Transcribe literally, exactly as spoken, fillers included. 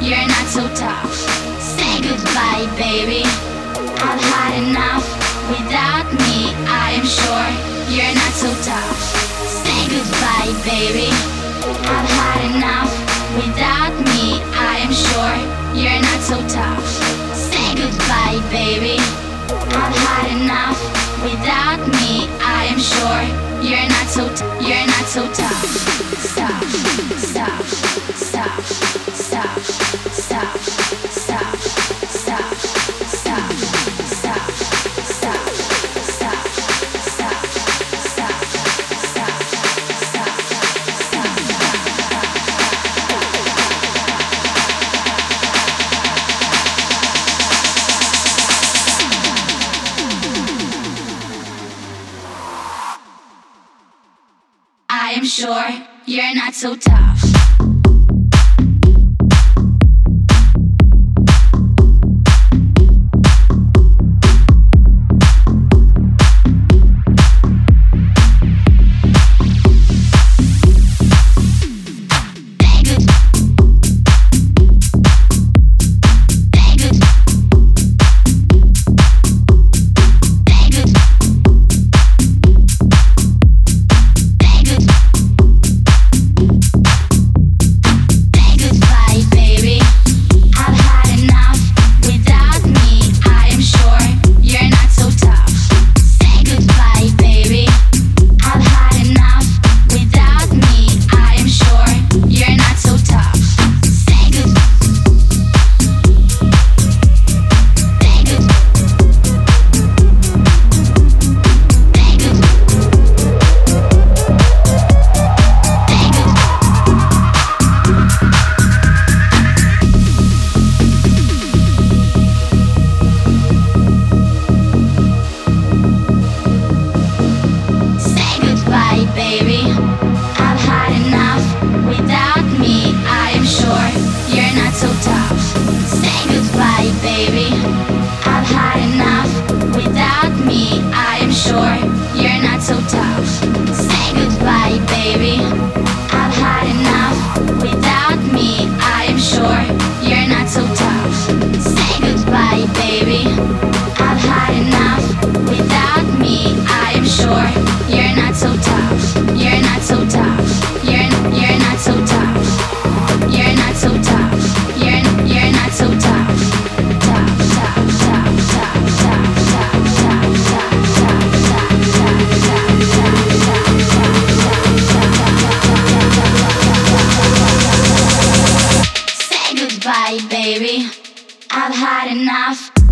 you're not so tough. Say goodbye, baby. I've had enough. Without me, I am sure you're not so tough. Say goodbye, baby. I've had enough. Without me, I am sure you're not so tough. Say goodbye, baby. I've had enough. Without me, I am sure you're not so t- you're not so tough. Stop, stop, stop, stop, stop, stop, stop, stop, stop, stop, stop, stop, stop, I am sure you're not so tough. Bye, baby. I've had enough.